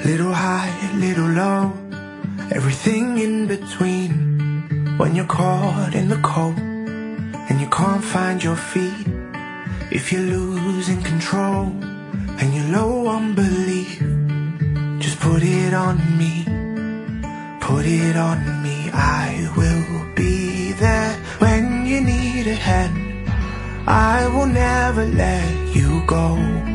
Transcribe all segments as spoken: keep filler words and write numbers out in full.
Little high, little low, everything in between. When you're caught in the cold and you can't find your feet, if you're losing control and you're low on belief, just put it on me, put it on me. I will be there when you need a hand. I will never let you go.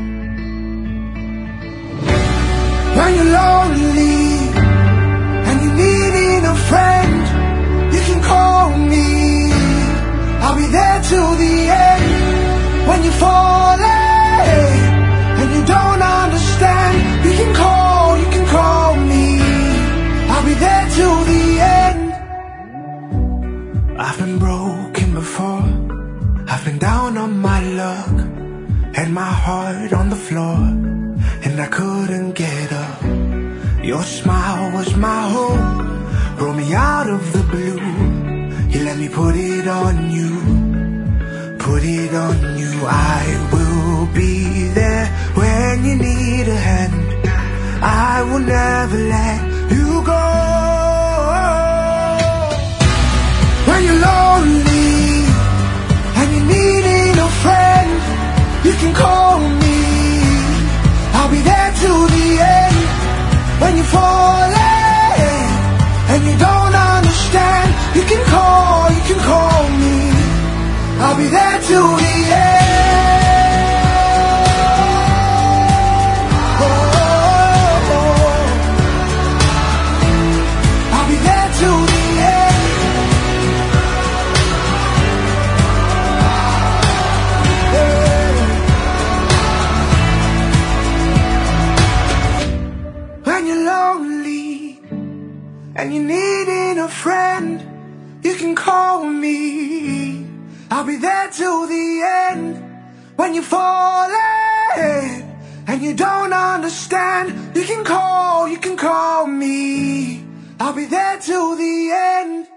When you're lonely and you're needing a friend, you can call me. I'll be there till the end. When you're falling and you don't understand, you can call, you can call me. I'll be there till the end. I've been broken before, I've been down on my luck, and my heart on the floor, and I couldn't get up. Your smile was my hope, brought me out of the blue. You let me put it on you, put it on you. I will be there when you need a hand. I will never let you go. When you're lonely and you're needing a friend, you can call me. I'll be there till the end. When you're falling and you don't understand, you can call, you can call me. I'll be there till the end. Oh, oh, oh. I'll be there till the end. Yeah. When you're lonely and you're needing a friend, you can call me. I'll be there till the end. When you're falling and you don't understand, you can call, you can call me. I'll be there till the end.